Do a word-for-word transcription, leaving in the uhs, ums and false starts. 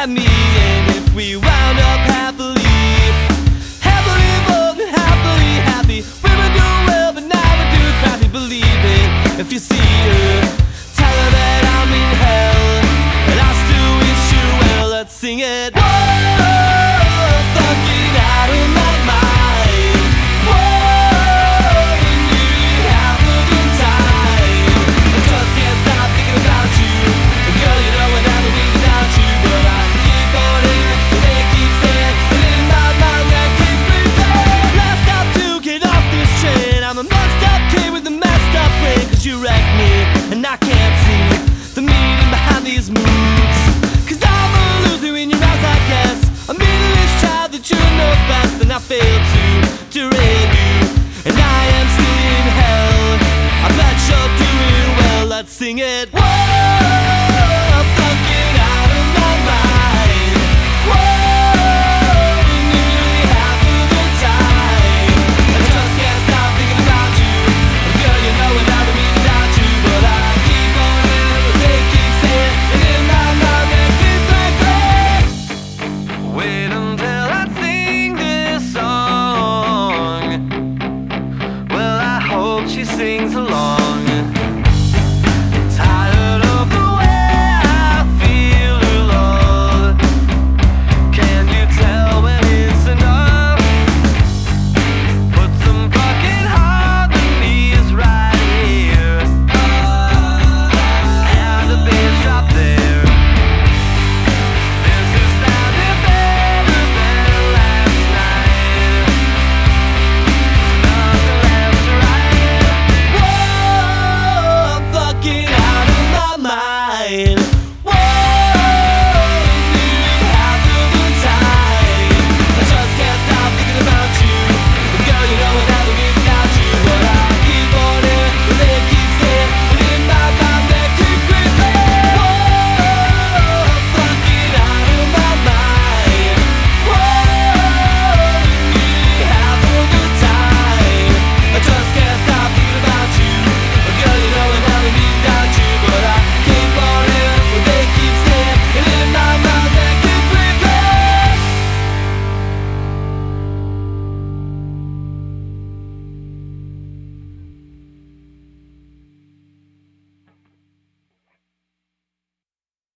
at me. And if we wound up happily, happily both and happily happy, we were doing well, but now we're doing crappy. Believe it, if you see her, tell her that I'm in hell, and I still wish you well. Let's sing it. Whoa!